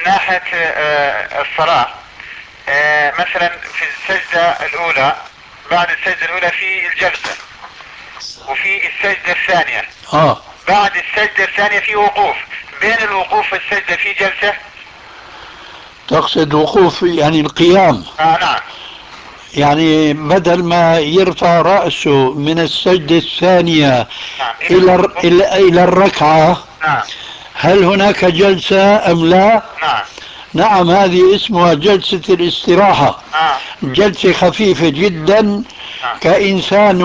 ناحية الصلاة، مثلا في السجدة الأولى، بعد السجدة الأولى في الجلسة، وفي السجدة الثانية بعد السجدة الثانية في وقوف، بين الوقوف والسجدة في جلسة. تقصد وقوف يعني القيام؟ نعم. يعني بدل ما يرفع رأسه من السجدة الثانية نعم. إلى الركعة، نعم. هل هناك جلسة أم لا؟ نعم. نعم، هذه اسمها جلسة الاستراحة. جلسة خفيفة جدا. نعم. كإنسان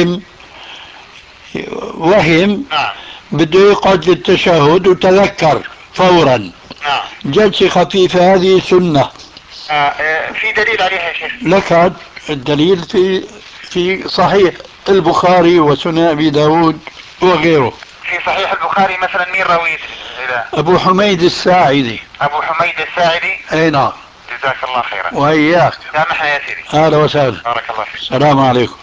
وهم نعم. بده يقعد للتشهد وتذكر فورا. نعم. جلسة خفيفة هذه سنة. في دليل عليها يا شيخ؟ لك الدليل في صحيح البخاري وسنن أبي داود وغيره. في صحيح البخاري مثلا مين راويه؟ أبو حميد الساعدي. أبو حميد الساعدي. أي نعم. جزاك الله خيرا. وإياك. سامحنا يا سيدي. أهلا وسهلا. بارك الله فيك. السلام عليكم.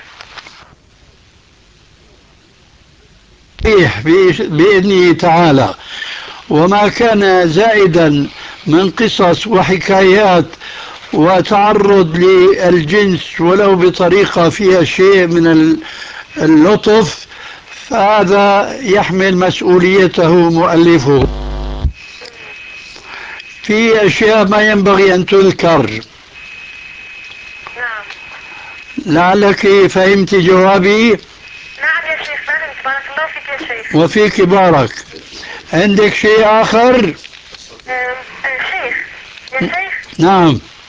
بإذنه تعالى، وما كان زائدا من قصص وحكايات وتعرض للجنس ولو بطريقة فيها شيء من اللطف، فهذا يحمل مسؤوليته مؤلفه. في أشياء ما ينبغي أن تذكر. نعم. لعلك فهمت جوابي. نعم يا شيخ فهمت، بارك الله فيك يا شيخ. وفيك بارك. عندك شيء آخر؟ شيخ، يا شيخ. نعم.